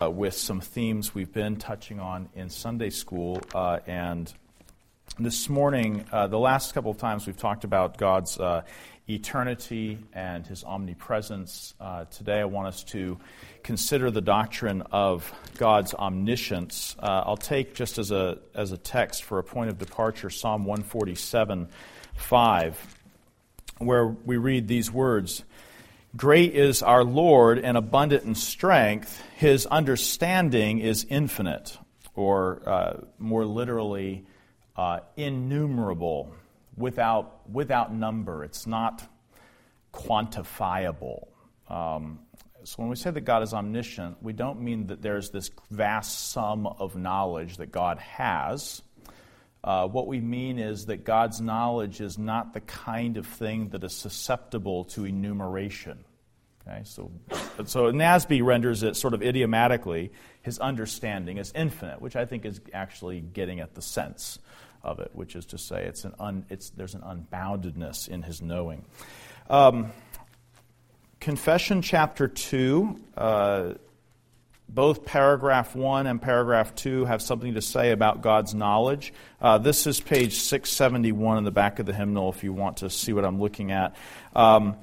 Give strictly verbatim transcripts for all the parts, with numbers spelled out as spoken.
uh, with some themes we've been touching on in Sunday school. Uh, and this morning, uh, the last couple of times we've talked about God's uh, eternity and His omnipresence. Uh, today I want us to consider the doctrine of God's omniscience. Uh, I'll take just as a as a text for a point of departure Psalm one forty-seven, five, where we read these words: "Great is our Lord and abundant in strength. His understanding is infinite," or uh, more literally, uh, innumerable, without without number. It's not quantifiable. Um, so when we say that God is omniscient, we don't mean that there's this vast sum of knowledge that God has. Uh, what we mean is that God's knowledge is not the kind of thing that is susceptible to enumeration. Okay, so, so Nasby renders it sort of idiomatically, His understanding is infinite, which I think is actually getting at the sense of it, which is to say it's an un, it's, there's an unboundedness in His knowing. Um, Confession chapter two, uh, both paragraph one and paragraph two have something to say about God's knowledge. Uh, this is page six seventy-one in the back of the hymnal if you want to see what I'm looking at. Um,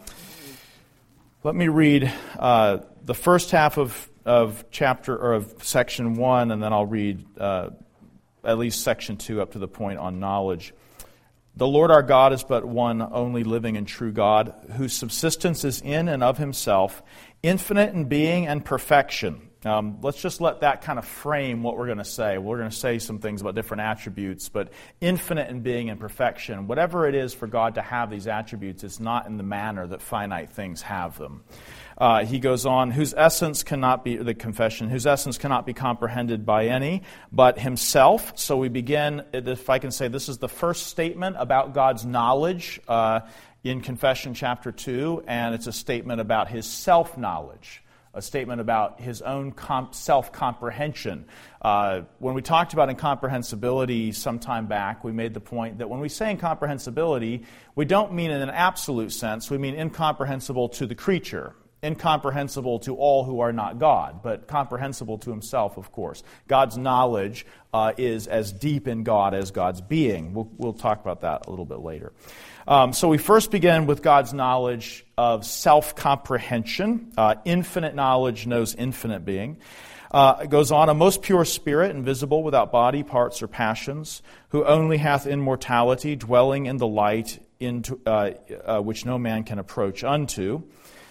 let me read uh, the first half of, of chapter or of section one, and then I'll read uh, at least section two up to the point on knowledge. "The Lord our God is but one only living and true God, whose subsistence is in and of Himself, infinite in being and perfection." Um, let's just let that kind of frame what we're going to say. We're going to say some things about different attributes, but infinite in being and perfection, whatever it is for God to have these attributes, it's not in the manner that finite things have them. Uh, he goes on, whose essence cannot be, the confession, whose essence cannot be comprehended by any but Himself. So we begin, if I can say, this is the first statement about God's knowledge uh, in Confession chapter two, and it's a statement about His self-knowledge, a statement about His own comp- self-comprehension. Uh, when we talked about incomprehensibility some time back, we made the point that when we say incomprehensibility, we don't mean in an absolute sense. We mean incomprehensible to the creature, incomprehensible to all who are not God, but comprehensible to Himself, of course. God's knowledge uh, is as deep in God as God's being. We'll, we'll talk about that a little bit later. Um, so we first begin with God's knowledge of self-comprehension. Uh, infinite knowledge knows infinite being. Uh, it goes on, a most pure spirit, invisible, without body, parts, or passions, who only hath immortality, dwelling in the light, into, uh, uh, which no man can approach unto,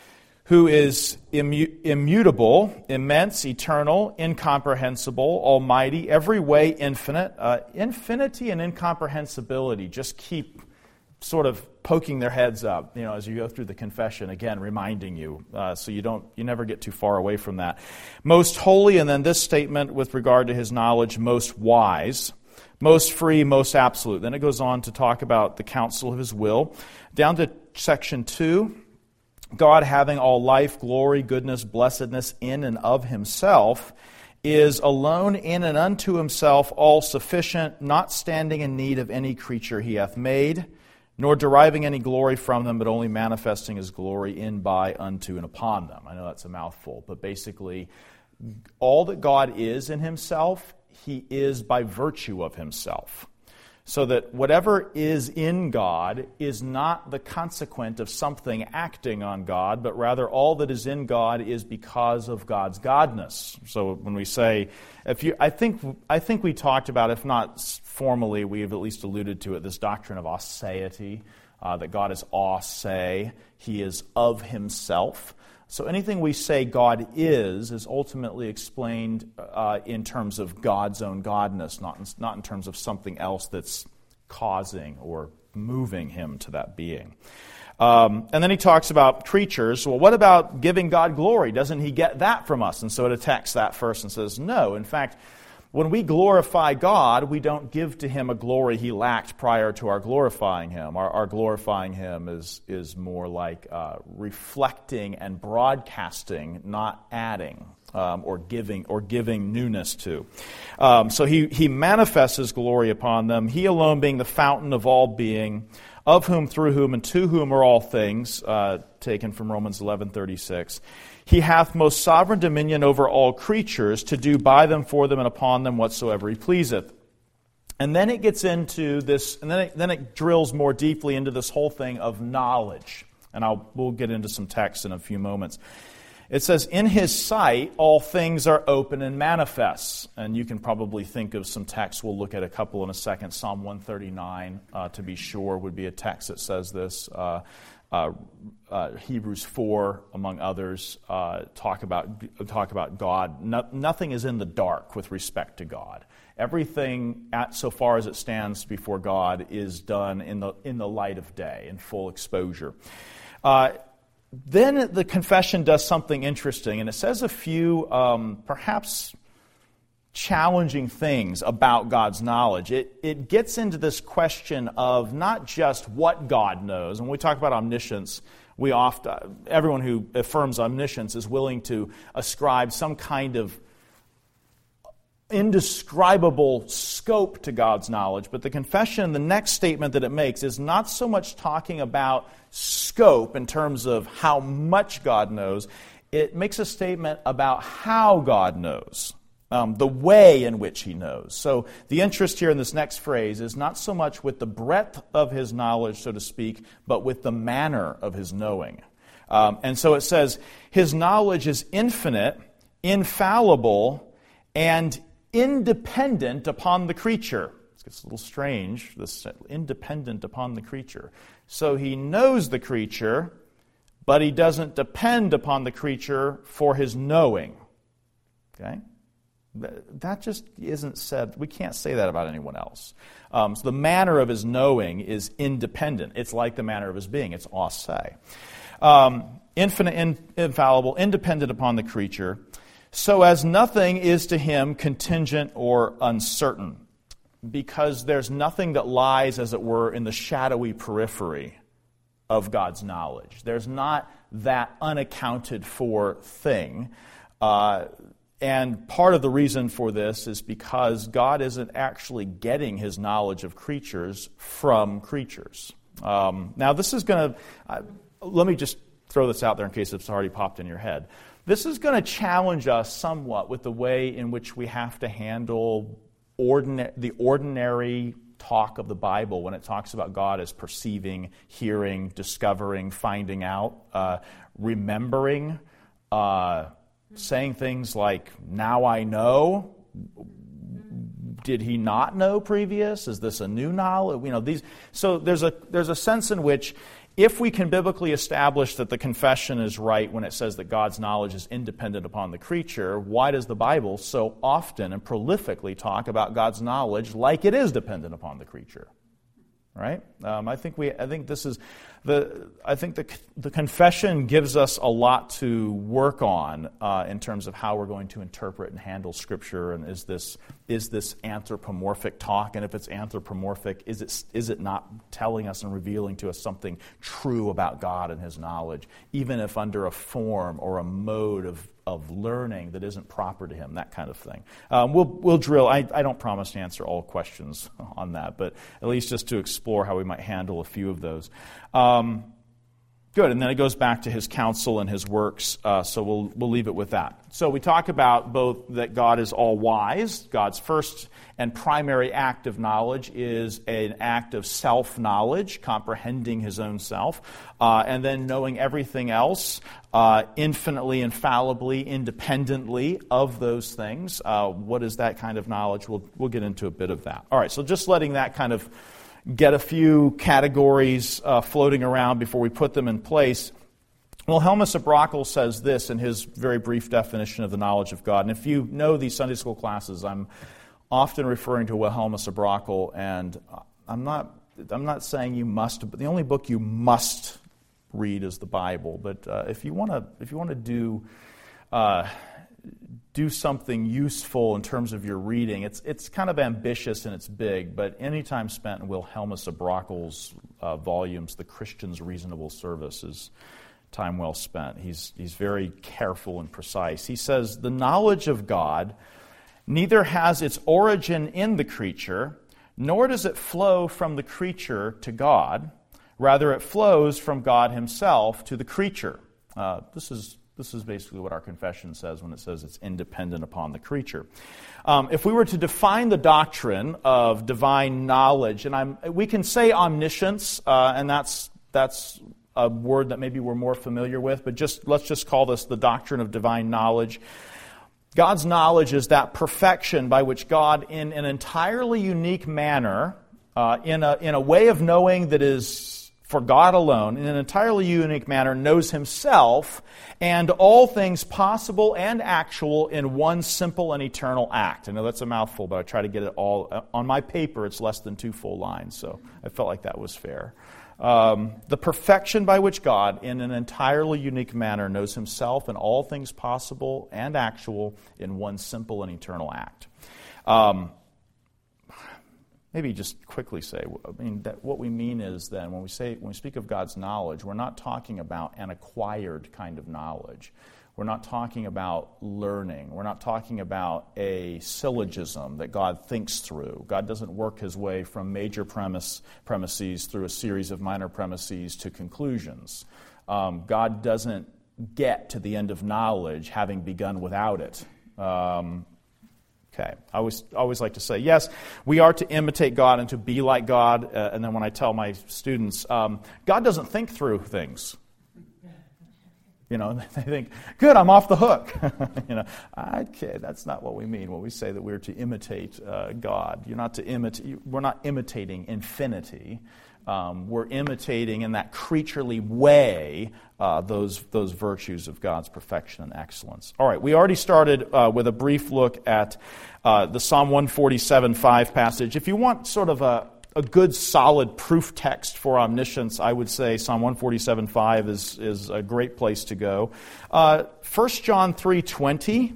who is immu- immutable, immense, eternal, incomprehensible, almighty, every way infinite. Uh, infinity and incomprehensibility just keep sort of poking their heads up, you know, as you go through the confession, again, reminding you, uh, so you don't, you never get too far away from that. Most holy, and then this statement with regard to His knowledge, most wise, most free, most absolute. Then it goes on to talk about the counsel of His will. Down to section two, God having all life, glory, goodness, blessedness in and of Himself, is alone in and unto Himself all sufficient, not standing in need of any creature He hath made, nor deriving any glory from them, but only manifesting His glory in, by, unto, and upon them. I know that's a mouthful, but basically, all that God is in Himself, He is by virtue of Himself. So that whatever is in God is not the consequent of something acting on God, but rather all that is in God is because of God's godness. So when we say, if you, I think, I think we talked about, if not formally, we've at least alluded to it, this doctrine of aseity, uh, that God is ase, He is of Himself. So anything we say God is, is ultimately explained uh, in terms of God's own godness, not in, not in terms of something else that's causing or moving Him to that being. Um, and then he talks about creatures. Well, what about giving God glory? Doesn't He get that from us? And so it attacks that first and says, no. In fact, when we glorify God, we don't give to Him a glory He lacked prior to our glorifying Him. Our, our glorifying Him is, is more like uh, reflecting and broadcasting, not adding um, or giving or giving newness to. Um, so he, he manifests His glory upon them, He alone being the fountain of all being, of whom, through whom, and to whom are all things, uh, taken from Romans eleven thirty-six. He hath most sovereign dominion over all creatures, to do by them, for them, and upon them whatsoever he pleaseth. And then it gets into this, and then it, then it drills more deeply into this whole thing of knowledge. And I'll we'll get into some text in a few moments. It says, in his sight, all things are open and manifest. And you can probably think of some texts. We'll look at a couple in a second. Psalm one thirty-nine, uh, to be sure, would be a text that says this. Uh, uh, uh, Hebrews four, among others, uh, talk about talk about God. No, nothing is in the dark with respect to God. Everything, at, so far as it stands before God, is done in the in the light of day, in full exposure. Uh, Then the confession does something interesting, and it says a few um, perhaps challenging things about God's knowledge. It, it gets into this question of not just what God knows. When we talk about omniscience, we often, everyone who affirms omniscience is willing to ascribe some kind of indescribable scope to God's knowledge. But the confession, the next statement that it makes, is not so much talking about scope in terms of how much God knows. It makes a statement about how God knows, um, the way in which he knows. So the interest here in this next phrase is not so much with the breadth of his knowledge, so to speak, but with the manner of his knowing. Um, and so it says, his knowledge is infinite, infallible, and independent upon the creature. It's a little strange, this independent upon the creature. So he knows the creature, but he doesn't depend upon the creature for his knowing. Okay? That just isn't said. We can't say that about anyone else. Um, so the manner of his knowing is independent. It's like the manner of his being. It's ase. Um, infinite, in, infallible, independent upon the creature, so as nothing is to him contingent or uncertain, because there's nothing that lies, as it were, in the shadowy periphery of God's knowledge. There's not that unaccounted for thing. Uh, and part of the reason for this is because God isn't actually getting his knowledge of creatures from creatures. Um, now, this is going to... Uh, let me just throw this out there in case it's already popped in your head. This is going to challenge us somewhat with the way in which we have to handle ordina- the ordinary talk of the Bible when it talks about God as perceiving, hearing, discovering, finding out, uh, remembering, uh, saying things like, now I know. Did he not know previous? Is this a new knowledge? You know, these. So there's a there's a sense in which, if we can biblically establish that the confession is right when it says that God's knowledge is independent upon the creature, why does the Bible so often and prolifically talk about God's knowledge like it is dependent upon the creature? Right? Um, I think we. I think this is the. I think the the confession gives us a lot to work on uh, in terms of how we're going to interpret and handle Scripture. And is this is this anthropomorphic talk? And if it's anthropomorphic, is it is it not telling us and revealing to us something true about God and his knowledge, even if under a form or a mode of of learning that isn't proper to him, that kind of thing. Um, we'll we'll drill. I, I don't promise to answer all questions on that, but at least just to explore how we might handle a few of those. Um, good, and then it goes back to his counsel and his works, uh, so we'll we'll leave it with that. So we talk about both that God is all-wise. God's first and primary act of knowledge is an act of self-knowledge, comprehending his own self, uh, and then knowing everything else uh, infinitely, infallibly, independently of those things. Uh, what is that kind of knowledge? We'll we'll get into a bit of that. All right, so just letting that kind of get a few categories uh, floating around before we put them in place. Wilhelmus of Brakel says this in his very brief definition of the knowledge of God. And if you know these Sunday school classes, I'm often referring to Wilhelmus of Brakel, and I'm not I'm not saying you must, but the only book you must read is the Bible. But uh, if you want to if you want to do uh, do something useful in terms of your reading, it's it's kind of ambitious and it's big, but any time spent in Wilhelmus of Brakel's uh, volumes, The Christian's Reasonable Service, is time well spent. He's he's very careful and precise. He says, the knowledge of God neither has its origin in the creature, nor does it flow from the creature to God. Rather, it flows from God himself to the creature. Uh, this is This is basically what our confession says when it says it's independent upon the creature. Um, if we were to define the doctrine of divine knowledge, and I'm, we can say omniscience, uh, and that's that's a word that maybe we're more familiar with, but just let's just call this the doctrine of divine knowledge. God's knowledge is that perfection by which God, in an entirely unique manner, uh, in a in a way of knowing that is for God alone, in an entirely unique manner, knows himself and all things possible and actual in one simple and eternal act. I know that's a mouthful, but I try to get it all. On my paper, it's less than two full lines, so I felt like that was fair. Um, the perfection by which God, in an entirely unique manner, knows himself and all things possible and actual in one simple and eternal act. Um, Maybe just quickly say, I mean, that what we mean is then when we say when we speak of God's knowledge, we're not talking about an acquired kind of knowledge. We're not talking about learning. We're not talking about a syllogism that God thinks through. God doesn't work his way from major premise premises through a series of minor premises to conclusions. Um, God doesn't get to the end of knowledge having begun without it. Um, Okay, I always, always like to say, yes, we are to imitate God and to be like God. Uh, and then when I tell my students, um, God doesn't think through things. You know, they think, good, I'm off the hook. you know, okay, that's not what we mean when we say that we're to imitate uh, God. You're not to imitate. We're not imitating infinity. Um, we're imitating in that creaturely way uh, those those virtues of God's perfection and excellence. All right, we already started uh, with a brief look at uh, the Psalm one forty-seven five passage. If you want sort of a, a good, solid proof text for omniscience, I would say Psalm one forty-seven five is, is a great place to go. Uh, First John three twenty,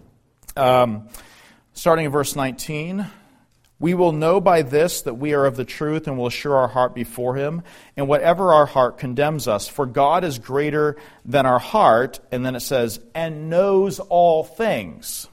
um, starting in verse nineteen. We will know by this that we are of the truth and will assure our heart before him, and whatever our heart condemns us. For God is greater than our heart, and then it says, and knows all things.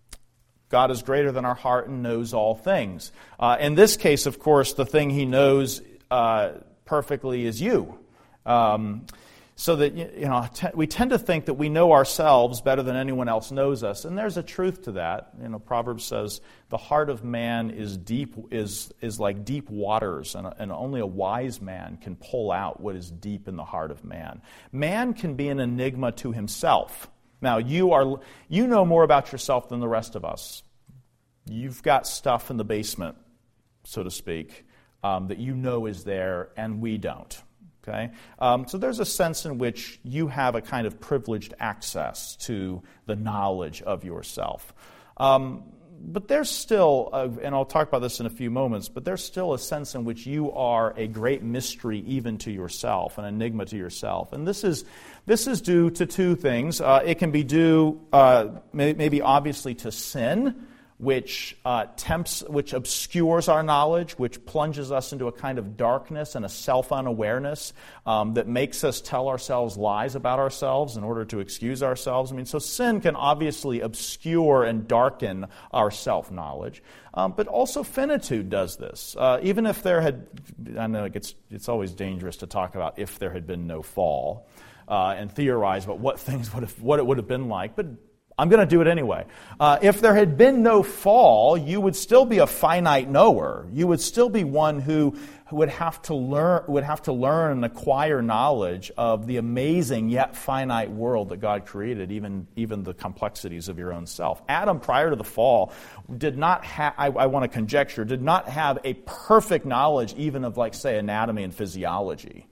God is greater than our heart and knows all things. Uh, in this case, of course, the thing he knows uh, perfectly is you. Um, so that, you know, t- we tend to think that we know ourselves better than anyone else knows us, and there's a truth to that. You know, Proverbs says the heart of man is deep, is is like deep waters, and, and only a wise man can pull out what is deep in the heart of man. Man can be an enigma to himself. Now, you are you know more about yourself than the rest of us. You've got stuff in the basement, so to speak, um, that you know is there, and we don't. Okay, um, so there's a sense in which you have a kind of privileged access to the knowledge of yourself. Um, but there's still, a, and I'll talk about this in a few moments, but there's still a sense in which you are a great mystery even to yourself, an enigma to yourself. And this is this is due to two things. Uh, it can be due, uh, may, maybe obviously, to sin, which uh, tempts, which obscures our knowledge, which plunges us into a kind of darkness and a self-unawareness um, that makes us tell ourselves lies about ourselves in order to excuse ourselves. I mean, so sin can obviously obscure and darken our self-knowledge, um, but also finitude does this. Uh, even if there had, I know it's it's always dangerous to talk about if there had been no fall uh, and theorize about what things would have, what it would have been like, but I'm going to do it anyway. Uh, if there had been no fall, you would still be a finite knower. You would still be one who would have to learn, would have to learn and acquire knowledge of the amazing yet finite world that God created, even, even the complexities of your own self. Adam, prior to the fall, did not have, I, I want to conjecture, did not have a perfect knowledge even of, like, say, anatomy and physiology.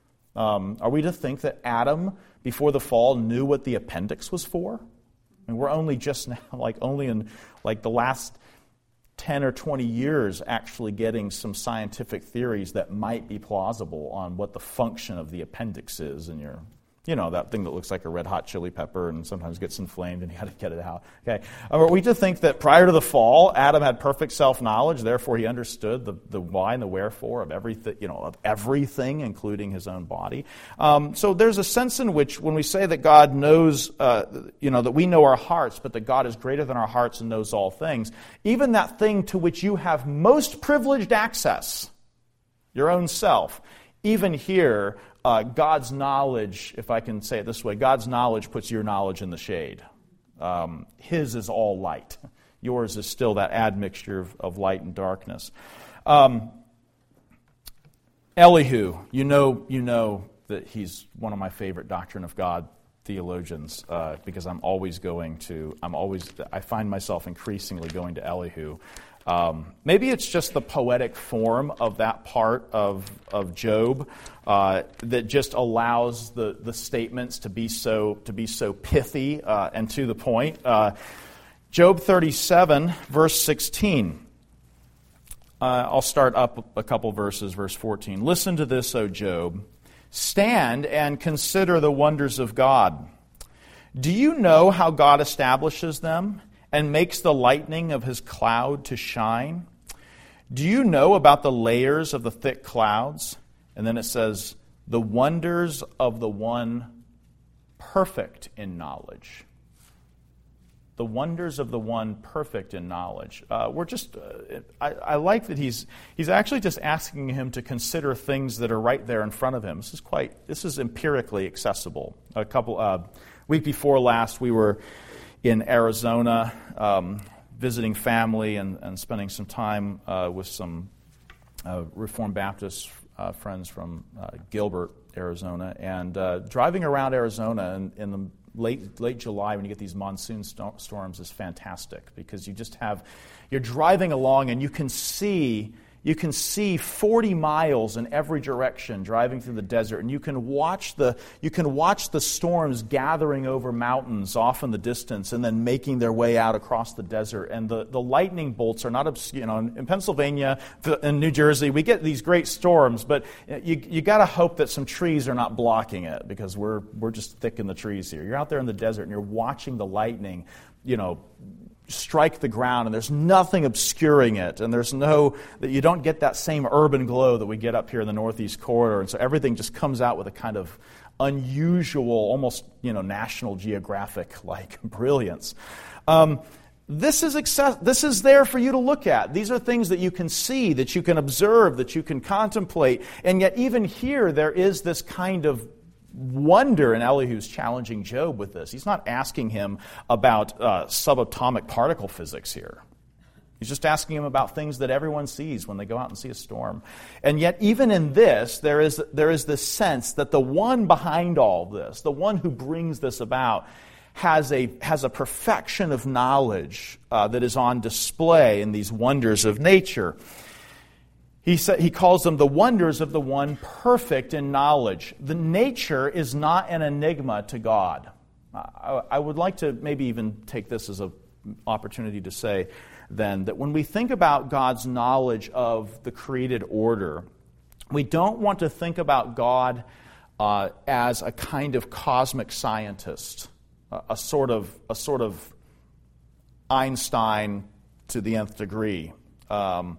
Um, are we to think that Adam, before the fall, knew what the appendix was for? I mean, we're only just now, like only in like the last ten or twenty years, actually getting some scientific theories that might be plausible on what the function of the appendix is in your, you know, that thing that looks like a red hot chili pepper and sometimes gets inflamed and you got to get it out. Okay, are we to think that prior to the fall, Adam had perfect self-knowledge, therefore he understood the, the why and the wherefore of everything, you know, of everything, including his own body? Um, so there's a sense in which when we say that God knows, uh, you know, that we know our hearts, but that God is greater than our hearts and knows all things, even that thing to which you have most privileged access, your own self, even here, uh, God's knowledge, if I can say it this way, God's knowledge puts your knowledge in the shade. Um, his is all light. Yours is still that admixture of, of light and darkness. Um, Elihu, you know, you know that he's one of my favorite Doctrine of God theologians uh, because I'm always going to, I'm always, I find myself increasingly going to Elihu. Um, maybe it's just the poetic form of that part of of Job uh, that just allows the, the statements to be so to be so pithy uh, and to the point. Uh, Job thirty-seven, verse sixteen. Uh, I'll start up a couple verses, verse fourteen. Listen to this, O Job. Stand and consider the wonders of God. Do you know how God establishes them and makes the lightning of his cloud to shine? Do you know about the layers of the thick clouds? And then it says, the wonders of the one perfect in knowledge. The wonders of the one perfect in knowledge. Uh, we're just, uh, I, I like that he's he's actually just asking him to consider things that are right there in front of him. This is quite, this is empirically accessible. A couple, uh, week before last, we were in Arizona, um, visiting family and, and spending some time uh, with some uh, Reformed Baptist uh, friends from uh, Gilbert, Arizona, and uh, driving around Arizona in, in the late late July when you get these monsoon st- storms is fantastic because you just have, you're driving along and you can see You can see forty miles in every direction driving through the desert, and you can watch the you can watch the storms gathering over mountains off in the distance and then making their way out across the desert. And the, the lightning bolts are not obscure. You know, in Pennsylvania, in New Jersey, we get these great storms, but you you got to hope that some trees are not blocking it because we're we're just thick in the trees here. You're out there in the desert and you're watching the lightning, you know, strike the ground, and there's nothing obscuring it, and there's no, that you don't get that same urban glow that we get up here in the Northeast Corridor, and so everything just comes out with a kind of unusual, almost, you know, National Geographic-like brilliance. Um, this is access- this is there for you to look at. These are things that you can see, that you can observe, that you can contemplate, and yet even here there is this kind of wonder, and Elihu's challenging Job with this. He's not asking him about uh, subatomic particle physics here. He's just asking him about things that everyone sees when they go out and see a storm. And yet, even in this, there is there is this sense that the one behind all this, the one who brings this about, has a has a perfection of knowledge uh, that is on display in these wonders of nature. He said, he calls them the wonders of the one perfect in knowledge. The nature is not an enigma to God. I, I would like to maybe even take this as an opportunity to say then that when we think about God's knowledge of the created order, we don't want to think about God uh, as a kind of cosmic scientist, a, a sort of a sort of Einstein to the nth degree. Um,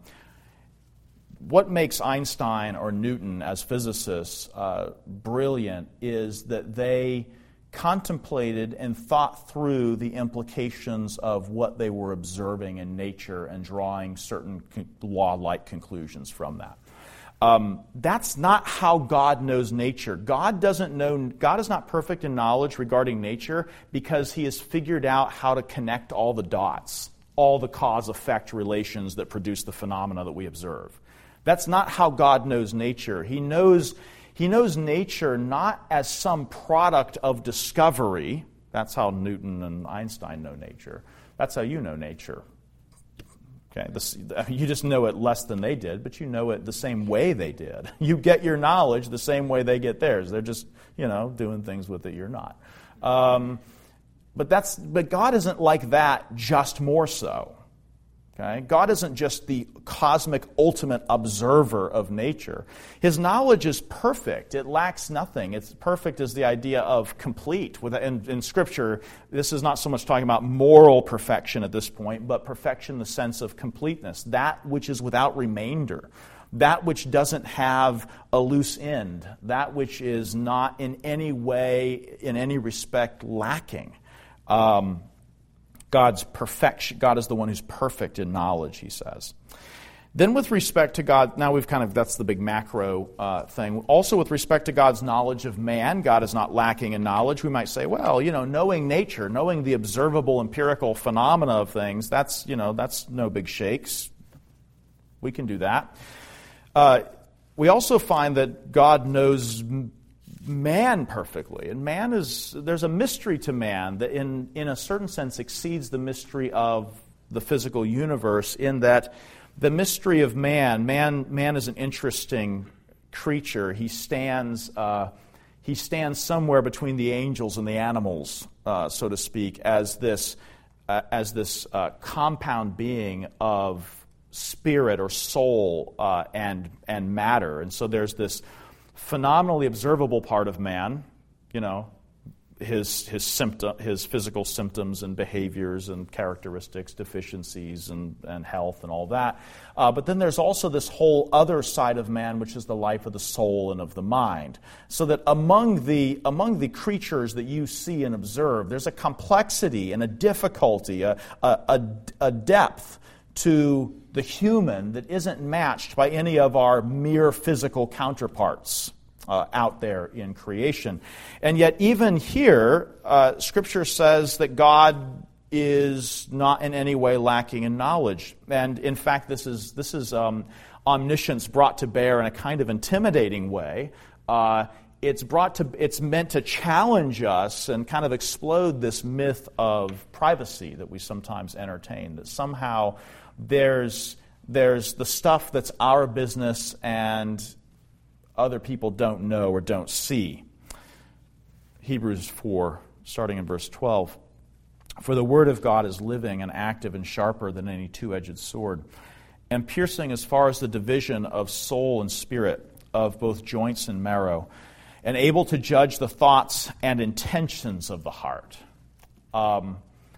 What makes Einstein or Newton as physicists uh, brilliant is that they contemplated and thought through the implications of what they were observing in nature and drawing certain con- law-like conclusions from that. Um, that's not how God knows nature. God doesn't know. God is not perfect in knowledge regarding nature because He has figured out how to connect all the dots, all the cause-effect relations that produce the phenomena that we observe. That's not how God knows nature. He knows, he knows nature not as some product of discovery. That's how Newton and Einstein know nature. That's how you know nature. Okay, this, you just know it less than they did, but you know it the same way they did. You get your knowledge the same way they get theirs. They're just, you know, doing things with it you're not. Um, but that's but God isn't like that, just more so. Okay? God isn't just the cosmic ultimate observer of nature. His knowledge is perfect. It lacks nothing. It's perfect is the idea of complete. In, in Scripture, this is not so much talking about moral perfection at this point, but perfection in the sense of completeness, that which is without remainder, that which doesn't have a loose end, that which is not in any way, in any respect, lacking. Um, God's perfection. God is the one who's perfect in knowledge, he says. Then with respect to God, now we've kind of, that's the big macro uh, thing. Also with respect to God's knowledge of man, God is not lacking in knowledge. We might say, well, you know, knowing nature, knowing the observable empirical phenomena of things, that's, you know, that's no big shakes. We can do that. Uh, we also find that God knows man perfectly. And man is, there's a mystery to man that in, in a certain sense exceeds the mystery of the physical universe, in that the mystery of man, man, man is an interesting creature. He stands, uh, he stands somewhere between the angels and the animals, uh, so to speak, as this, uh, as this uh, compound being of spirit or soul uh, and and matter. And so there's this phenomenally observable part of man, you know, his his symptom, his physical symptoms and behaviors and characteristics, deficiencies and, and health and all that. Uh, but then there's also this whole other side of man, which is the life of the soul and of the mind. So that among the among the creatures that you see and observe, there's a complexity and a difficulty, a a, a, a depth to the human that isn't matched by any of our mere physical counterparts Uh, out there in creation. And yet even here, uh, Scripture says that God is not in any way lacking in knowledge. And in fact, this is this is um, omniscience brought to bear in a kind of intimidating way. Uh, it's brought to it's meant to challenge us and kind of explode this myth of privacy that we sometimes entertain, that somehow there's there's the stuff that's our business and other people don't know or don't see. Hebrews four, starting in verse twelve. For the word of God is living and active and sharper than any two-edged sword, and piercing as far as the division of soul and spirit, of both joints and marrow, and able to judge the thoughts and intentions of the heart. Um,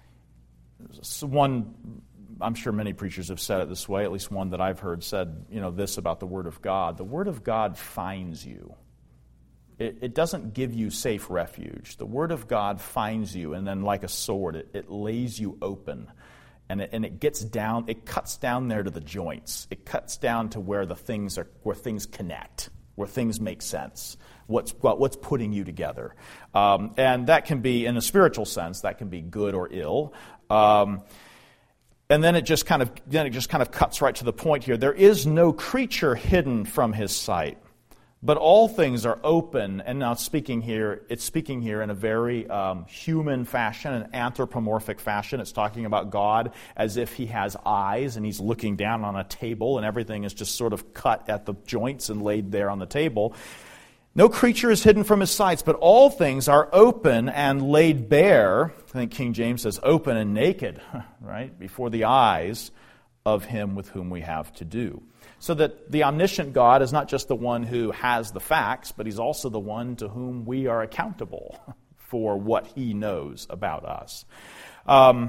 so one... I'm sure many preachers have said it this way, at least one that I've heard said, you know, this about the Word of God. The Word of God finds you. It, it doesn't give you safe refuge. The Word of God finds you, and then like a sword, it, it lays you open. And it, and it gets down, it cuts down there to the joints. It cuts down to where the things are, where things connect, where things make sense. What's what's putting you together. Um, and that can be, in a spiritual sense, that can be good or ill. Um And then it just kind of then it just kind of cuts right to the point here. There is no creature hidden from his sight, but all things are open. And now speaking here, it's speaking here in a very um, human fashion, an anthropomorphic fashion. It's talking about God as if he has eyes and he's looking down on a table and everything is just sort of cut at the joints and laid there on the table. No creature is hidden from his sight, but all things are open and laid bare. I think King James says open and naked, right, before the eyes of him with whom we have to do. So that the omniscient God is not just the one who has the facts, but he's also the one to whom we are accountable for what he knows about us. Um,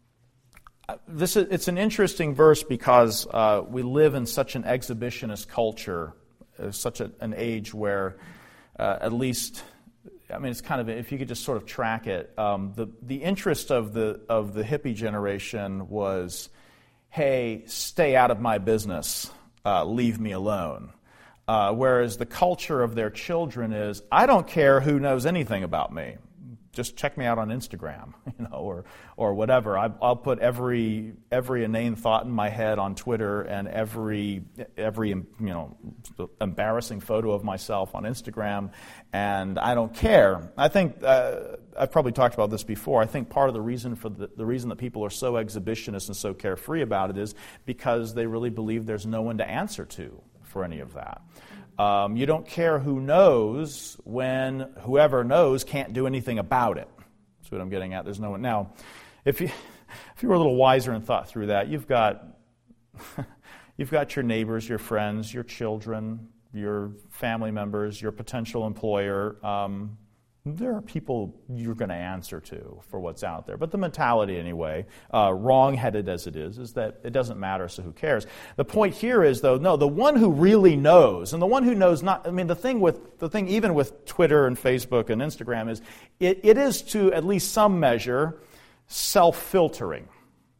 this is, it's an interesting verse because uh, we live in such an exhibitionist culture, uh, such a, an age where uh, at least, I mean, it's kind of, if you could just sort of track it, um, the the interest of the of the hippie generation was, hey, stay out of my business, uh, leave me alone. Uh, whereas the culture of their children is, I don't care who knows anything about me. Just check me out on Instagram, you know, or or whatever. I, I'll put every every inane thought in my head on Twitter and every every you know embarrassing photo of myself on Instagram, and I don't care. I think uh, I've probably talked about this before. I think part of the reason for the, the reason that people are so exhibitionist and so carefree about it is because they really believe there's no one to answer to for any of that. Um, you don't care who knows when whoever knows can't do anything about it. That's what I'm getting at. There's no one. Now, if you if you were a little wiser and thought through that, you've got you've got your neighbors, your friends, your children, your family members, your potential employer. Um, there are people you're going to answer to for what's out there. But the mentality, anyway, uh, wrong-headed as it is, is that it doesn't matter, so who cares? The point here is, though, no, the one who really knows, and the one who knows not, I mean, the thing with, the thing even with Twitter and Facebook and Instagram is, it, it is to at least some measure self-filtering.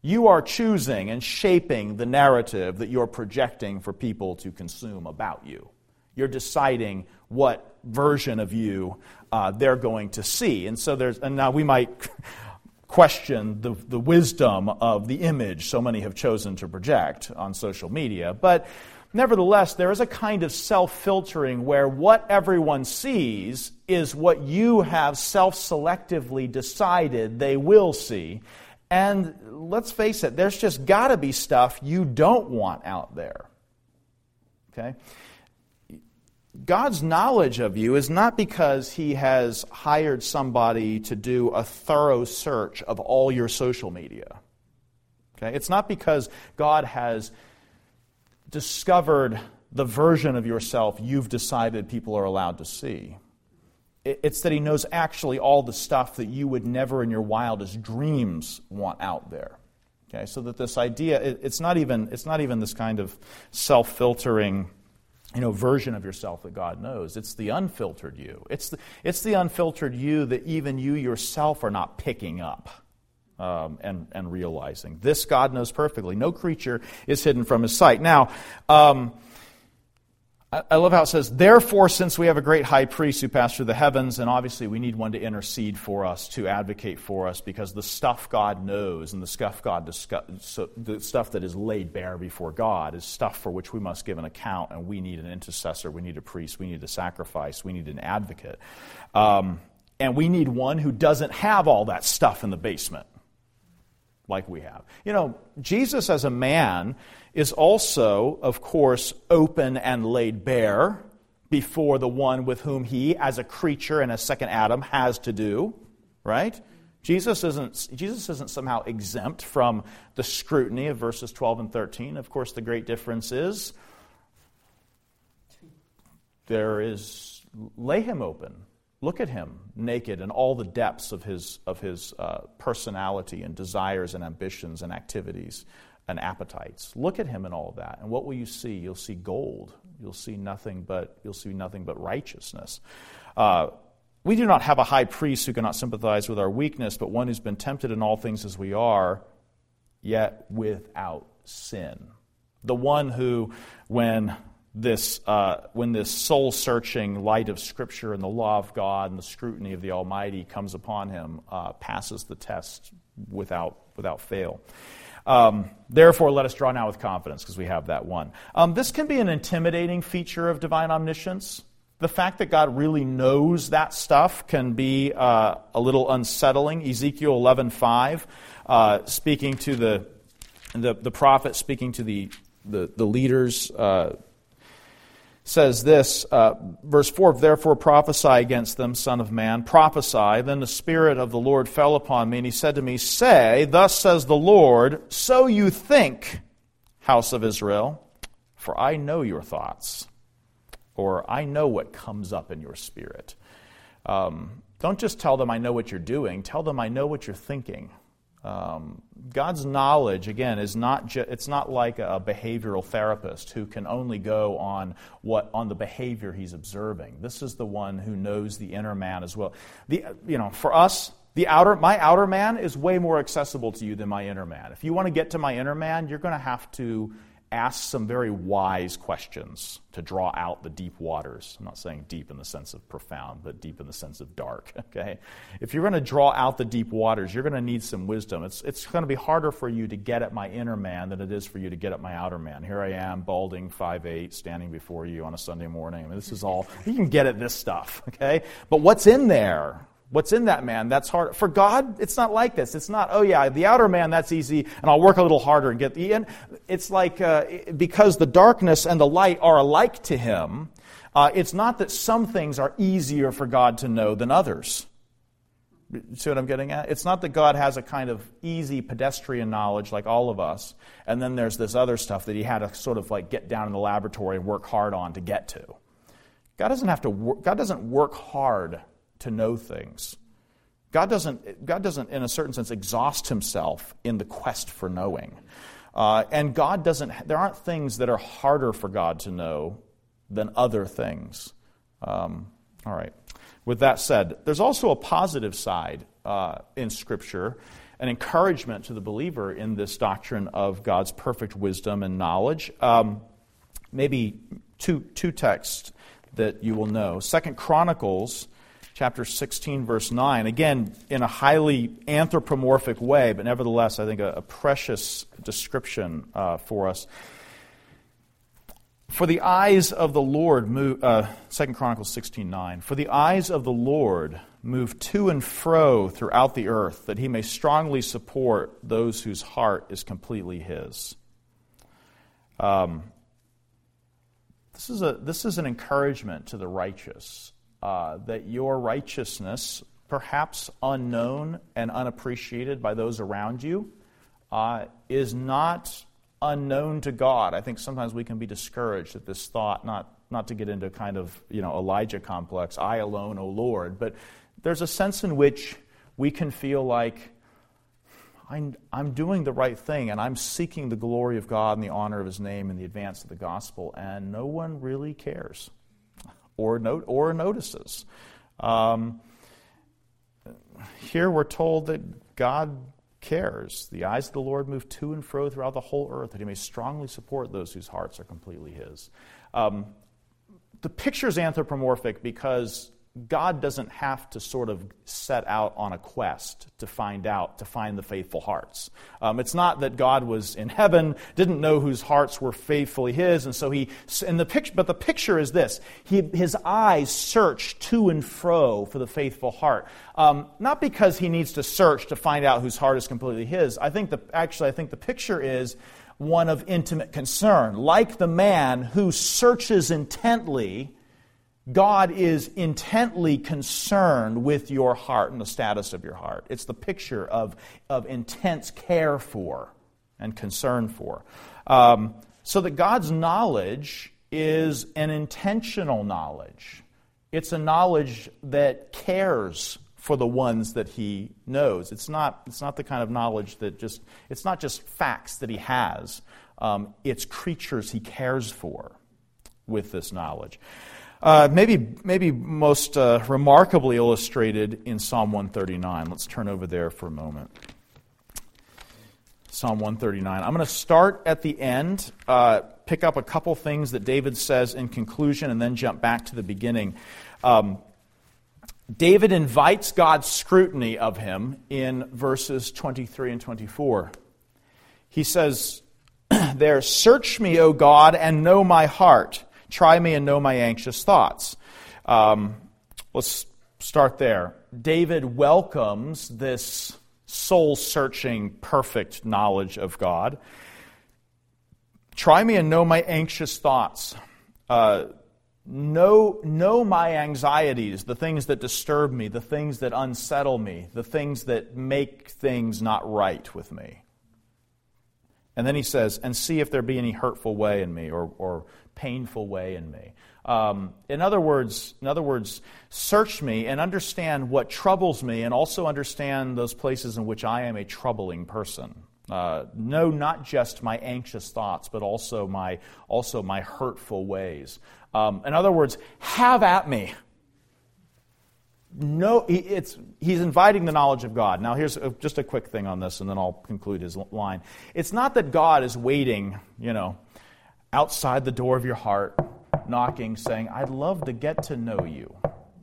You are choosing and shaping the narrative that you're projecting for people to consume about you. You're deciding what version of you uh, they're going to see. And so there's, and now we might question the, the wisdom of the image so many have chosen to project on social media. But nevertheless, there is a kind of self-filtering where what everyone sees is what you have self-selectively decided they will see. And let's face it, there's just got to be stuff you don't want out there. Okay? God's knowledge of you is not because He has hired somebody to do a thorough search of all your social media. Okay? It's not because God has discovered the version of yourself you've decided people are allowed to see. It's that He knows actually all the stuff that you would never in your wildest dreams want out there. Okay? So that this idea, it's not even, it's not even this kind of self-filtering, you know, version of yourself that God knows. It's the unfiltered you. It's the, it's the unfiltered you that even you yourself are not picking up um, and, and realizing. This God knows perfectly. No creature is hidden from His sight. Now, um, I, I love how it says, therefore, since we have a great high priest who passed through the heavens, and obviously we need one to intercede for us, to advocate for us, because the stuff God knows and the stuff God discuss, so the stuff that is laid bare before God is stuff for which we must give an account, and we need an intercessor, we need a priest, we need a sacrifice, we need an advocate. Um, and we need one who doesn't have all that stuff in the basement like we have. You know, Jesus as a man is also, of course, open and laid bare before the one with whom He, as a creature and a second Adam, has to do, right? Jesus isn't, Jesus isn't somehow exempt from the scrutiny of verses twelve and thirteen. Of course, the great difference is there is, lay Him open. Look at Him naked in all the depths of His of his uh, personality and desires and ambitions and activities and appetites. Look at Him in all of that, and what will you see? You'll see gold. You'll see nothing but you'll see nothing but righteousness. Uh, we do not have a high priest who cannot sympathize with our weakness, but one who's been tempted in all things as we are, yet without sin. The one who, when This uh, when this soul-searching light of Scripture and the law of God and the scrutiny of the Almighty comes upon him, uh, passes the test without without fail. Um, Therefore, let us draw now with confidence, because we have that one. Um, this can be an intimidating feature of divine omniscience. The fact that God really knows that stuff can be uh, a little unsettling. Ezekiel eleven five, uh, speaking to the the the prophet, speaking to the the, the leaders. Uh, says this, uh, verse four, therefore prophesy against them, son of man, prophesy. Then the Spirit of the Lord fell upon me, and He said to me, say, thus says the Lord, so you think, house of Israel, for I know your thoughts, or I know what comes up in your spirit. Um, don't just tell them I know what you're doing, tell them I know what you're thinking. Um, God's knowledge, again, is not ju- it's not like a behavioral therapist who can only go on what on the behavior he's observing. This is the one who knows the inner man as well. The you know, for us, the outer my outer man is way more accessible to you than my inner man. If you want to get to my inner man, you're going to have to ask some very wise questions to draw out the deep waters. I'm not saying deep in the sense of profound, but deep in the sense of dark. Okay, if you're going to draw out the deep waters, you're going to need some wisdom. It's it's going to be harder for you to get at my inner man than it is for you to get at my outer man. Here I am, balding, five eight, standing before you on a Sunday morning. I mean, this is all you can get at this stuff. Okay, but what's in there? What's in that man? That's hard. For God, it's not like this. It's not, oh yeah, the outer man, that's easy, and I'll work a little harder and get the in. It's like, uh, because the darkness and the light are alike to Him, uh, it's not that some things are easier for God to know than others. See what I'm getting at? It's not that God has a kind of easy pedestrian knowledge like all of us, and then there's this other stuff that He had to sort of like get down in the laboratory and work hard on to get to. God doesn't have to. Work, God doesn't work hard to know things. God doesn't, God doesn't, in a certain sense, exhaust Himself in the quest for knowing. Uh, and God doesn't, there aren't things that are harder for God to know than other things. Um, all right. With that said, there's also a positive side uh, in Scripture. an encouragement to the believer in this doctrine of God's perfect wisdom and knowledge. Um, maybe two two texts that you will know. Second Chronicles chapter sixteen, verse nine, again, in a highly anthropomorphic way, but nevertheless, I think a, a precious description uh, for us. For the eyes of the Lord move, uh, Second Chronicles sixteen nine, for the eyes of the Lord move to and fro throughout the earth, that he may strongly support those whose heart is completely his. Um, this is a this is an encouragement to the righteous, uh, that your righteousness, perhaps unknown and unappreciated by those around you, uh, is not unknown to God. I think sometimes we can be discouraged at this thought, not not to get into kind of, you know, Elijah complex, I alone, O Lord, but there's a sense in which we can feel like I'm, I'm doing the right thing and I'm seeking the glory of God and the honor of his name and the advance of the gospel, and no one really cares or note or notices. Um, here we're told that God cares. The eyes of the Lord move to and fro throughout the whole earth, that he may strongly support those whose hearts are completely his. Um, the picture is anthropomorphic because God doesn't have to sort of set out on a quest to find out, to find the faithful hearts. Um, it's not that God was in heaven, didn't know whose hearts were faithfully his, and so he, and the picture, but the picture is this, he, his eyes search to and fro for the faithful heart. Um, not because he needs to search to find out whose heart is completely his. I think the, actually, I think the picture is one of intimate concern. Like the man who searches intently, God is intently concerned with your heart and the status of your heart. It's the picture of, of intense care for and concern for. Um, so that God's knowledge is an intentional knowledge. It's a knowledge that cares for the ones that he knows. It's not, it's not the kind of knowledge that just, it's not just facts that he has. Um, it's creatures he cares for with this knowledge. Uh, maybe maybe most uh, remarkably illustrated in Psalm one thirty-nine. Let's turn over there for a moment. Psalm one thirty-nine. I'm going to start at the end, uh, pick up a couple things that David says in conclusion, and then jump back to the beginning. Um, David invites God's scrutiny of him in verses twenty-three and twenty-four. He says there, "Search me, O God, and know my heart. Try me and know my anxious thoughts." Um, let's start there. David welcomes this soul-searching, perfect knowledge of God. Try me and know my anxious thoughts. Uh, know, know my anxieties, the things that disturb me, the things that unsettle me, the things that make things not right with me. And then he says, and see if there be any hurtful way in me or, or painful way in me. Um, in other words, in other words, search me and understand what troubles me, and also understand those places in which I am a troubling person. Uh, know not just my anxious thoughts, but also my also my hurtful ways. Um, in other words, have at me. No, it's he's inviting the knowledge of God. Now, here's a, just a quick thing on this, and then I'll conclude his line. It's not that God is waiting, you know, outside the door of your heart, knocking, saying, "I'd love to get to know you."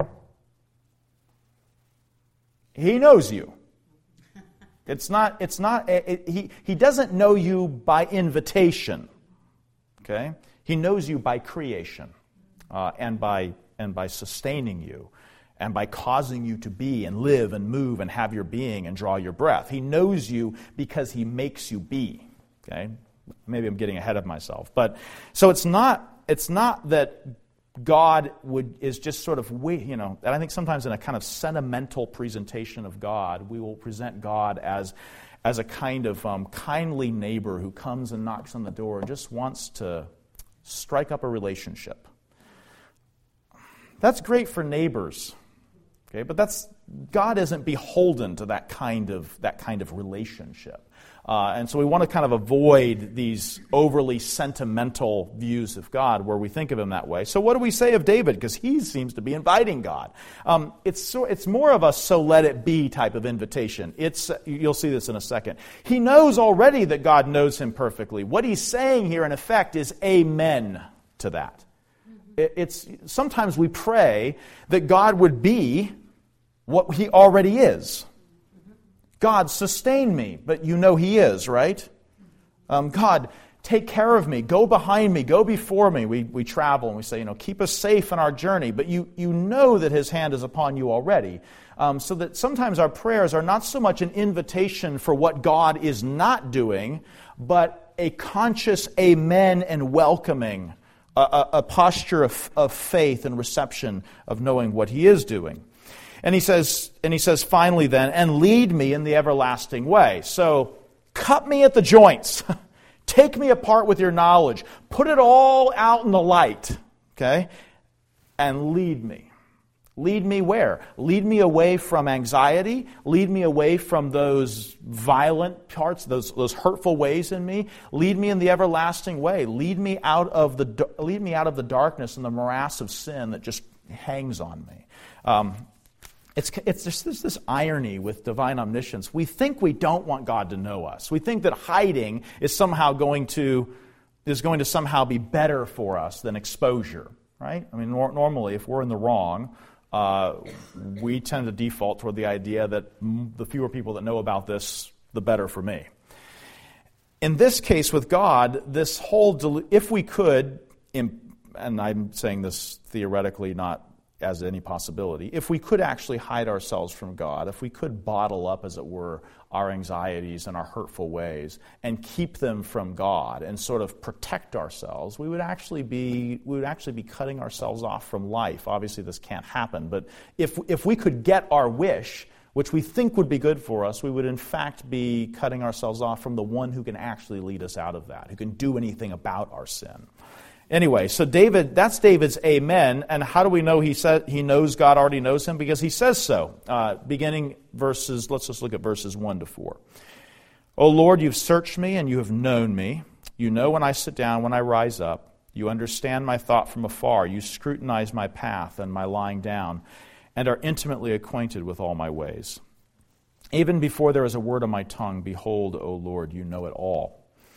He knows you. It's not. It's not. It, he he doesn't know you by invitation. Okay, he knows you by creation, uh, and by and by sustaining you, and by causing you to be and live and move and have your being and draw your breath. He knows you because he makes you be. Okay, maybe I'm getting ahead of myself, but so it's not. It's not that God would is just sort of, you know, and I think sometimes in a kind of sentimental presentation of God, we will present God as as a kind of um, kindly neighbor who comes and knocks on the door and just wants to strike up a relationship. That's great for neighbors, okay, but that's God isn't beholden to that kind of that kind of relationship. Uh, and so we want to kind of avoid these overly sentimental views of God where we think of him that way. So what do we say of David? Because he seems to be inviting God. Um, it's so, it's more of a so let it be type of invitation. It's you'll see this in a second. He knows already that God knows him perfectly. What he's saying here in effect is amen to that. It, it's sometimes we pray that God would be what he already is. God, sustain me, but you know he is, right? Um, God, take care of me, go behind me, go before me. We we travel and we say, you know, keep us safe in our journey, but you, you know that his hand is upon you already. Um, so that sometimes our prayers are not so much an invitation for what God is not doing, but a conscious amen and welcoming, a, a, a posture of, of faith and reception of knowing what he is doing. And he says, and he says finally then, and lead me in the everlasting way. So, cut me at the joints. Take me apart with your knowledge. Put it all out in the light. Okay? And lead me. Lead me where? Lead me away from anxiety. Lead me away from those violent parts, those, those hurtful ways in me. Lead me in the everlasting way. Lead me out of the lead me out of the darkness and the morass of sin that just hangs on me. Um, It's, it's just there's this irony with divine omniscience. We think we don't want God to know us. We think that hiding is somehow going to is going to somehow be better for us than exposure, right? I mean, nor- normally, if we're in the wrong, uh, we tend to default toward the idea that the fewer people that know about this, the better for me. In this case with God, this whole del- if we could, and I'm saying this theoretically, not as any possibility, if we could actually hide ourselves from God, if we could bottle up, as it were, our anxieties and our hurtful ways and keep them from God and sort of protect ourselves, we would actually be we would actually be cutting ourselves off from life. Obviously, this can't happen, but if if we could get our wish, which we think would be good for us, we would in fact be cutting ourselves off from the one who can actually lead us out of that, who can do anything about our sin. Anyway, so David, that's David's amen. And how do we know he said he knows God already knows him? Because he says so. Uh, beginning verses, let's just look at verses one to four. O Lord, you've searched me and you have known me. You know when I sit down, when I rise up. You understand my thought from afar. You scrutinize my path and my lying down, and are intimately acquainted with all my ways. Even before there is a word on my tongue, behold, O Lord, you know it all.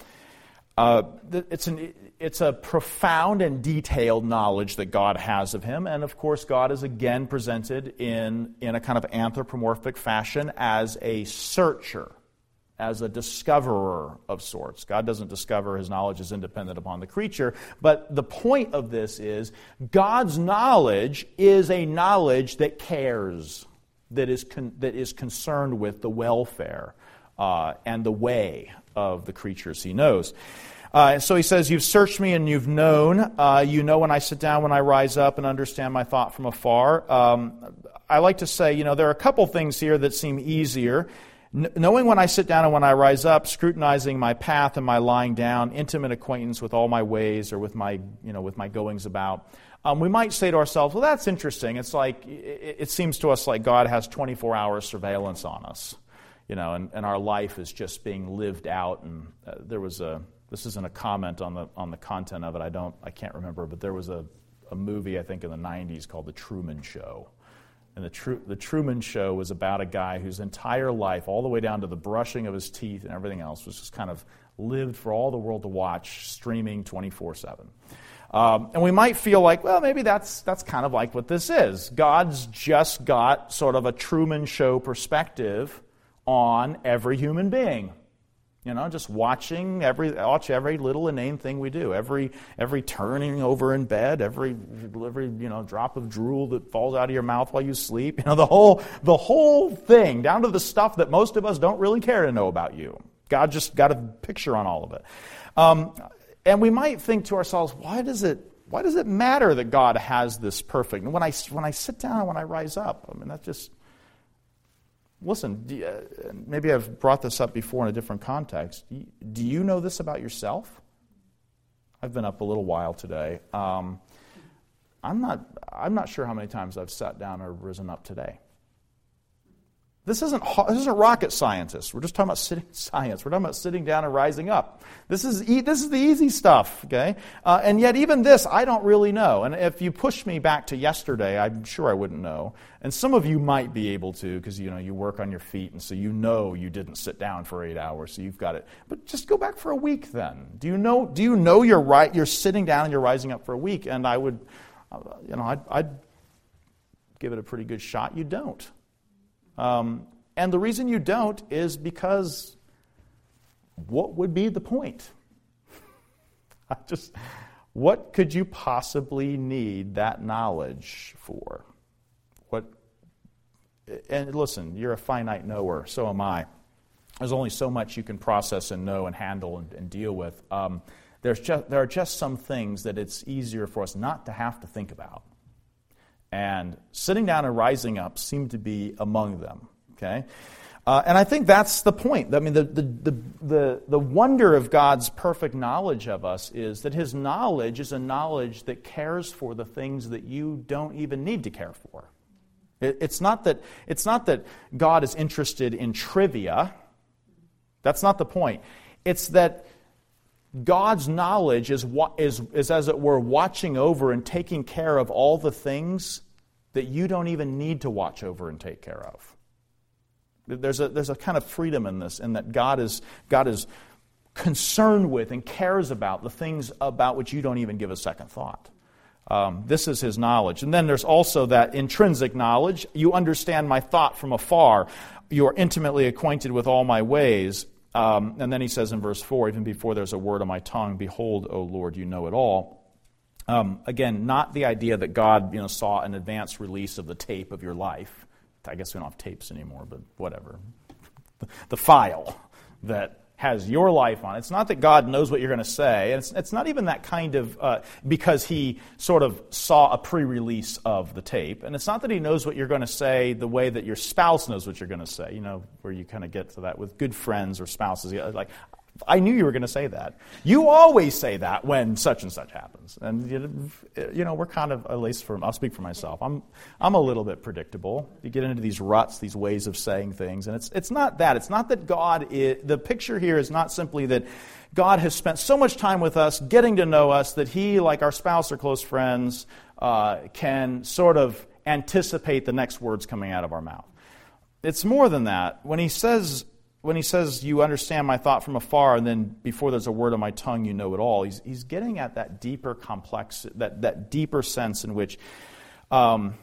Uh, it's an it's a profound and detailed knowledge that God has of him, and of course God is again presented in, in a kind of anthropomorphic fashion as a searcher, as a discoverer of sorts. God doesn't discover his knowledge as independent upon the creature, but the point of this is God's knowledge is a knowledge that cares, that is con- that is concerned with the welfare uh, and the way of the creatures he knows. Uh, so he says, you've searched me and you've known. Uh, you know when I sit down, when I rise up, and understand my thought from afar. Um, I like to say, you know, there are a couple things here that seem easier. N- knowing when I sit down and when I rise up, scrutinizing my path and my lying down, intimate acquaintance with all my ways or with my, you know, with my goings about. Um, we might say to ourselves, well, that's interesting. It's like, it, it seems to us like God has twenty-four hour surveillance on us. You know, and, and our life is just being lived out. And uh, there was a, this isn't a comment on the on the content of it. I don't, I can't remember, but there was a, a movie I think in the nineties called The Truman Show, and the Tru, the Truman Show was about a guy whose entire life, all the way down to the brushing of his teeth and everything else, was just kind of lived for all the world to watch, streaming twenty-four seven. Um, and we might feel like, well, maybe that's that's kind of like what this is. God's just got sort of a Truman Show perspective on every human being. You know, just watching every watch every little inane thing we do, every every turning over in bed, every every you know drop of drool that falls out of your mouth while you sleep. You know, the whole the whole thing, down to the stuff that most of us don't really care to know about you. God just got a picture on all of it. Um, and we might think to ourselves, why does it why does it matter that God has this perfect? And when I when I sit down and when I rise up, I mean that just. Listen, do you, uh, maybe I've brought this up before in a different context. Do you, do you know this about yourself? I've been up a little while today. Um, I'm not. I'm not sure how many times I've sat down or risen up today. This isn't this isn't rocket scientists. We're just talking about sitting science. We're talking about sitting down and rising up. This is e- this is the easy stuff, okay? Uh, and yet even this, I don't really know. And if you push me back to yesterday, I'm sure I wouldn't know. And some of you might be able to, because you know you work on your feet, and so you know you didn't sit down for eight hours, so you've got it. But just go back for a week then. Do you know? Do you know you're right? You're sitting down and you're rising up for a week. And I would, uh, you know, I'd, I'd give it a pretty good shot. You don't. Um, and the reason you don't is because what would be the point? I just, what could you possibly need that knowledge for? What? And listen, you're a finite knower, so am I. There's only so much you can process and know and handle and, and deal with. Um, there's just, there are just some things that it's easier for us not to have to think about. And sitting down and rising up seem to be among them. Okay, uh, and I think that's the point. I mean, the, the the the the wonder of God's perfect knowledge of us is that His knowledge is a knowledge that cares for the things that you don't even need to care for. It, it's not that it's not that God is interested in trivia. That's not the point. It's that God's knowledge is, is, is, as it were, watching over and taking care of all the things that you don't even need to watch over and take care of. There's a, there's a kind of freedom in this, in that God is, God is concerned with and cares about the things about which you don't even give a second thought. Um, this is His knowledge. And then there's also that intrinsic knowledge. You understand my thought from afar. You are intimately acquainted with all my ways. Um, and then he says in verse four, even before there's a word on my tongue, behold, O Lord, you know it all. Um, again, not the idea that God, you know, saw an advanced release of the tape of your life. I guess we don't have tapes anymore, but whatever. The file that has your life on it. It's not that God knows what you're going to say. And it's, it's not even that kind of, uh, because He sort of saw a pre-release of the tape. And it's not that He knows what you're going to say the way that your spouse knows what you're going to say, you know, where you kind of get to that with good friends or spouses. Like, I knew you were going to say that. You always say that when such and such happens. And, you know, we're kind of, at least for, I'll speak for myself, I'm I'm a little bit predictable. You get into these ruts, these ways of saying things, and it's it's not that. It's not that God, is, the picture here is not simply that God has spent so much time with us, getting to know us, that He, like our spouse or close friends, uh, can sort of anticipate the next words coming out of our mouth. It's more than that. When He says... When he says, you understand my thought from afar, and then before there's a word on my tongue, you know it all, he's, he's getting at that deeper complex, that, that deeper sense in which um,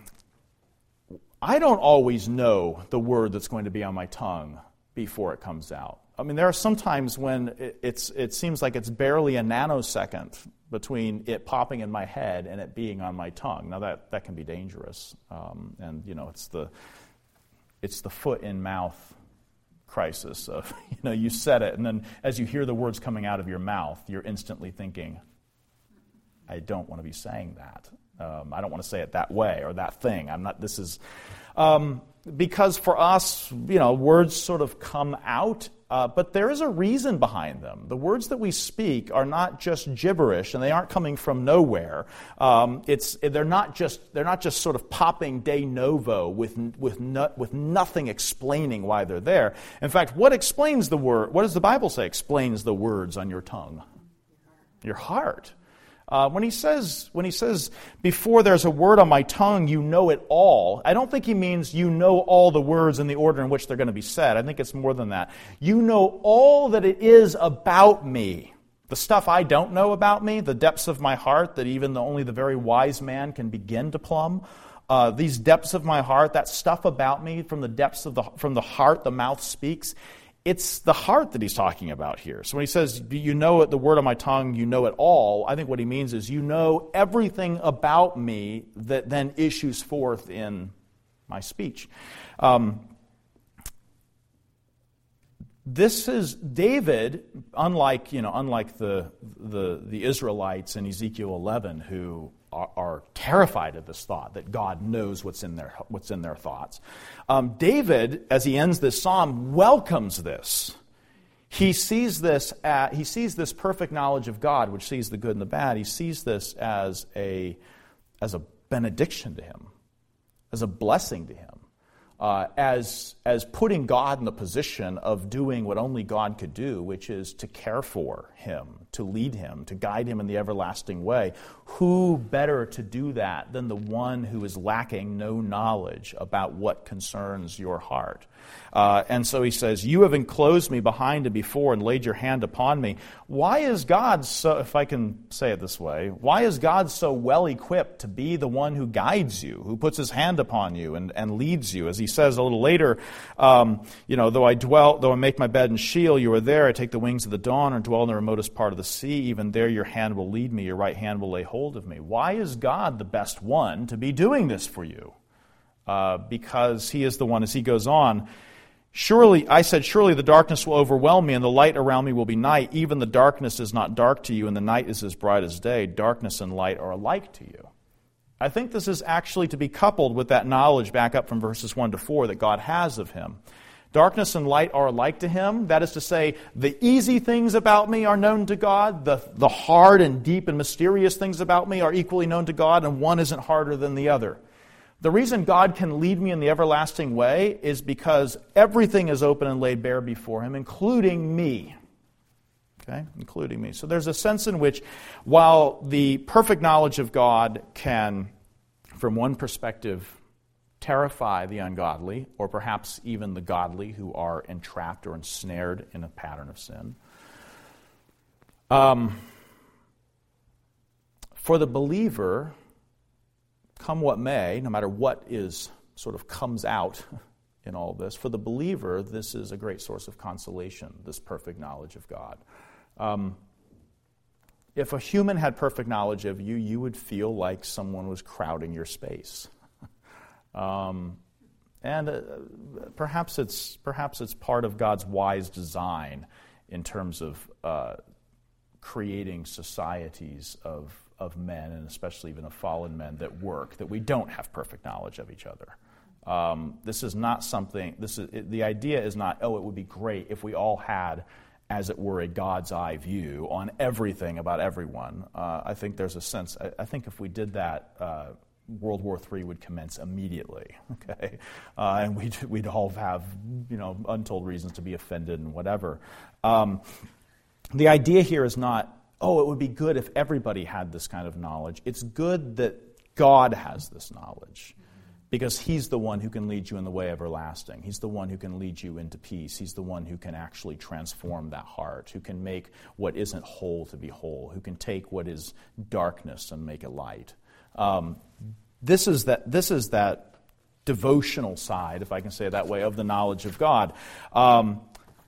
I don't always know the word that's going to be on my tongue before it comes out. I mean, there are some times when it, it's, it seems like it's barely a nanosecond between it popping in my head and it being on my tongue. Now, that, that can be dangerous. Um, and, you know, it's the it's the foot in mouth crisis of, you know, you said it, and then as you hear the words coming out of your mouth, you're instantly thinking, I don't want to be saying that. Um, I don't want to say it that way or that thing. I'm not, this is, um, because for us, you know, words sort of come out, uh, but there is a reason behind them. The words that we speak are not just gibberish, and they aren't coming from nowhere. Um, it's they're not just they're not just sort of popping de novo with with no, with nothing explaining why they're there. In fact, what explains the word? What does the Bible say explains the words on your tongue? Your heart. Uh, when he says, when he says, before there's a word on my tongue, you know it all, I don't think he means you know all the words in the order in which they're going to be said. I think it's more than that. You know all that it is about me. The stuff I don't know about me, the depths of my heart that even the, only the very wise man can begin to plumb. Uh, these depths of my heart, that stuff about me from the depths of the, from the heart, the mouth speaks. It's the heart that he's talking about here. So when he says, you know it, the word on my tongue, you know it all, I think what he means is you know everything about me that then issues forth in my speech. Um, this is David, unlike, you know, unlike the, the, the Israelites in Ezekiel eleven who are, are terrified of this thought that God knows what's in their what's in their thoughts. Um, David, as he ends this psalm, welcomes this. He sees this at, he sees this perfect knowledge of God, which sees the good and the bad. He sees this as a as a benediction to him, as a blessing to him. uh, as, as putting God in the position of doing what only God could do, which is to care for him, to lead him, to guide him in the everlasting way. Who better to do that than the one who is lacking no knowledge about what concerns your heart? Uh, and so he says, you have enclosed me behind and before and laid your hand upon me. Why is God so, if I can say it this way, why is God so well equipped to be the one who guides you, who puts his hand upon you and, and leads you? As he says a little later, um, you know, though I dwell, though I make my bed in Sheol, you are there. I take the wings of the dawn and dwell in the remotest part of the sea. Even there your hand will lead me, your right hand will lay hold of me. Why is God the best one to be doing this for you? Uh, because he is the one, as he goes on, surely, I said, surely the darkness will overwhelm me and the light around me will be night. Even the darkness is not dark to you and the night is as bright as day. Darkness and light are alike to you. I think this is actually to be coupled with that knowledge back up from verses one to four that God has of him. Darkness and light are alike to him. That is to say, the easy things about me are known to God. The, the hard and deep and mysterious things about me are equally known to God, and one isn't harder than the other. The reason God can lead me in the everlasting way is because everything is open and laid bare before him, including me. Okay? Including me. So there's a sense in which, while the perfect knowledge of God can, from one perspective, terrify the ungodly, or perhaps even the godly who are entrapped or ensnared in a pattern of sin, um, for the believer, come what may, no matter what is sort of comes out in all this, for the believer, this is a great source of consolation, this perfect knowledge of God. Um, if a human had perfect knowledge of you, you would feel like someone was crowding your space. um, and uh, perhaps it's perhaps it's part of God's wise design in terms of uh, creating societies of of men, and especially even of fallen men that work, that we don't have perfect knowledge of each other. Um, this is not something, This is it, the idea is not, oh, it would be great if we all had, as it were, a God's eye view on everything about everyone. Uh, I think there's a sense, I, I think if we did that, uh, World War Three would commence immediately, okay? Uh, and we'd, we'd all have, you know, untold reasons to be offended and whatever. Um, the idea here is not, oh, it would be good if everybody had this kind of knowledge. It's good that God has this knowledge because he's the one who can lead you in the way everlasting. He's the one who can lead you into peace. He's the one who can actually transform that heart, who can make what isn't whole to be whole, who can take what is darkness and make it light. Um, this is that, this is that devotional side, if I can say it that way, of the knowledge of God. Um,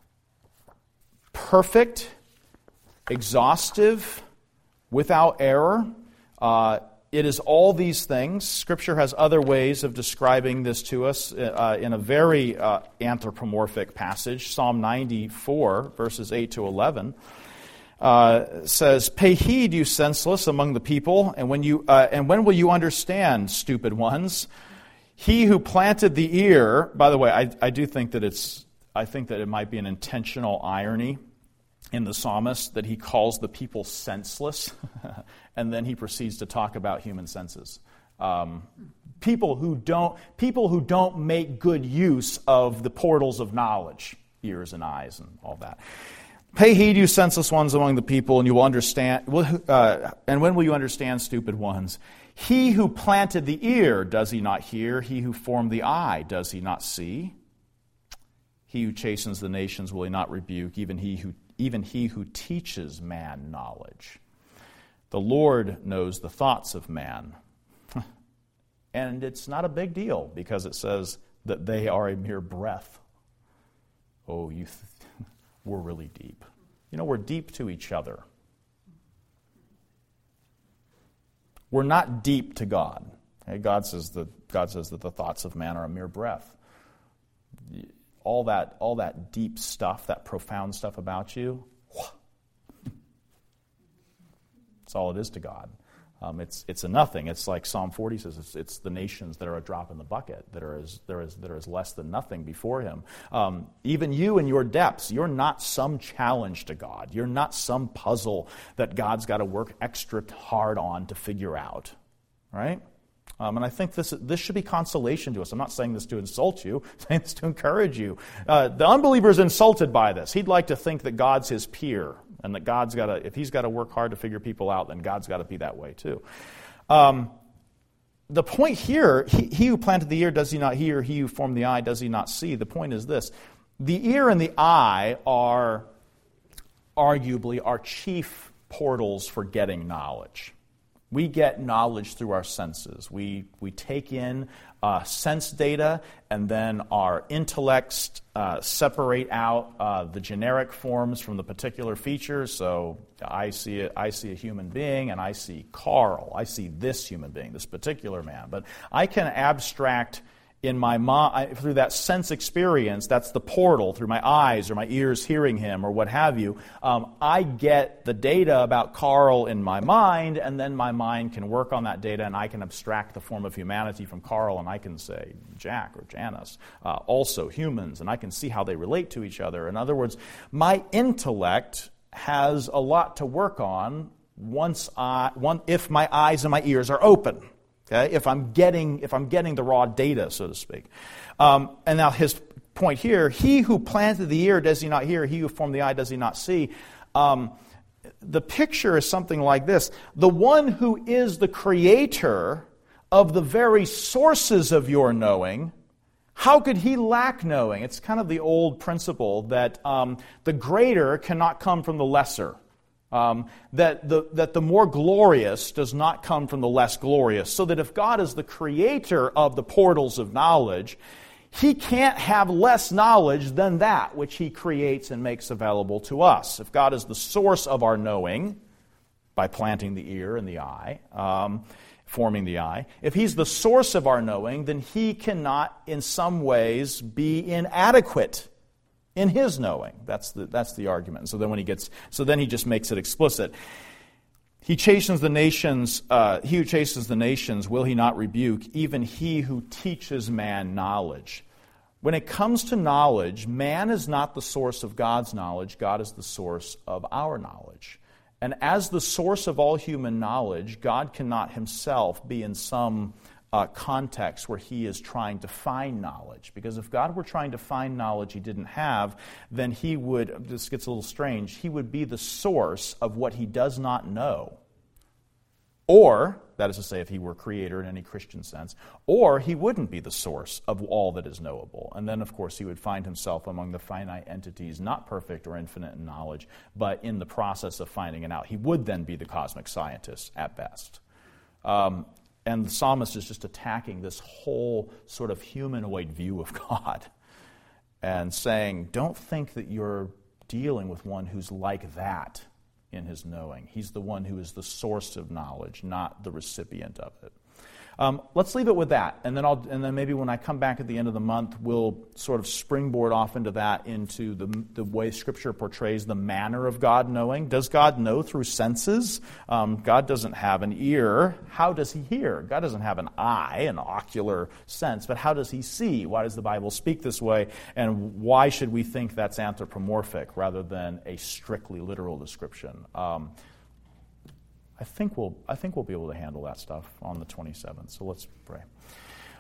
perfect, exhaustive, without error. Uh, it is all these things. Scripture has other ways of describing this to us uh, in a very uh, anthropomorphic passage. Psalm ninety-four, verses eight to eleven, uh, says, "Pay heed, you senseless among the people, and when you uh, and when will you understand, stupid ones? He who planted the ear." By the way, I, I do think that it's. I think that it might be an intentional irony in the psalmist that he calls the people senseless, and then he proceeds to talk about human senses. Um, people who don't people who don't make good use of the portals of knowledge, ears and eyes and all that. Pay heed, you senseless ones among the people, and you will understand. Uh, and when will you understand, stupid ones? He who planted the ear, does he not hear? He who formed the eye, does he not see? He who chastens the nations, will he not rebuke? Even he who Even he who teaches man knowledge. The Lord knows the thoughts of man. And it's not a big deal because it says that they are a mere breath. Oh, you th- we're really deep. You know, we're deep to each other. We're not deep to God. Okay? God says that God says that the thoughts of man are a mere breath. All that, all that deep stuff, that profound stuff about you, that's all it is to God. Um, it's it's a nothing. It's like Psalm forty says. It's, it's the nations that are a drop in the bucket, that are as there is that are as less than nothing before Him. Um, even you in your depths, you're not some challenge to God. You're not some puzzle that God's got to work extra hard on to figure out, right? Um, and I think this this should be consolation to us. I'm not saying this to insult you. I'm saying this to encourage you. Uh, the unbeliever is insulted by this. He'd like to think that God's his peer, and that God's got to, if he's got to work hard to figure people out, then God's got to be that way too. Um, the point here, he, he who planted the ear, does he not hear? He who formed the eye, does he not see? The point is this. The ear and the eye are arguably our chief portals for getting knowledge. We get knowledge through our senses. We we take in uh, sense data, and then our intellects uh, separate out uh, the generic forms from the particular features. So I see a, I see a human being, and I see Carl. I see this human being, this particular man. But I can abstract in my mind, through that sense experience, that's the portal, through my eyes or my ears hearing him or what have you, um, I get the data about Carl in my mind, and then my mind can work on that data, and I can abstract the form of humanity from Carl, and I can say Jack or Janice, uh, also humans, and I can see how they relate to each other. In other words, my intellect has a lot to work on once I, one, if my eyes and my ears are open. Okay, if I'm getting if I'm getting the raw data, so to speak. Um, and now his point here, he who planted the ear, does he not hear? He who formed the eye, does he not see? Um, the picture is something like this. The one who is the creator of the very sources of your knowing, how could he lack knowing? It's kind of the old principle that um, the greater cannot come from the lesser. Um, that the that the more glorious does not come from the less glorious. So that if God is the creator of the portals of knowledge, he can't have less knowledge than that which he creates and makes available to us. If God is the source of our knowing, by planting the ear and the eye, um, forming the eye, if he's the source of our knowing, then he cannot in some ways be inadequate in his knowing. That's the that's the argument. So then when he gets, so then he just makes it explicit. He chastens the nations. Uh, he who chastens the nations, will he not rebuke? Even he who teaches man knowledge. When it comes to knowledge, man is not the source of God's knowledge. God is the source of our knowledge. And as the source of all human knowledge, God cannot himself be in some Uh, context where he is trying to find knowledge. Because if God were trying to find knowledge he didn't have, then he would, this gets a little strange, he would be the source of what he does not know. Or, that is to say, if he were creator in any Christian sense, or he wouldn't be the source of all that is knowable. And then, of course, he would find himself among the finite entities, not perfect or infinite in knowledge, but in the process of finding it out. He would then be the cosmic scientist at best. Um, And the psalmist is just attacking this whole sort of humanoid view of God and saying, don't think that you're dealing with one who's like that in his knowing. He's the one who is the source of knowledge, not the recipient of it. Um, let's leave it with that, and then I'll, and then maybe when I come back at the end of the month, we'll sort of springboard off into that, into the the way Scripture portrays the manner of God knowing. Does God know through senses? Um, God doesn't have an ear. How does he hear? God doesn't have an eye, an ocular sense, but how does he see? Why does the Bible speak this way? And why should we think that's anthropomorphic rather than a strictly literal description? Um, I think we'll I think we'll be able to handle that stuff on the twenty-seventh. So let's pray.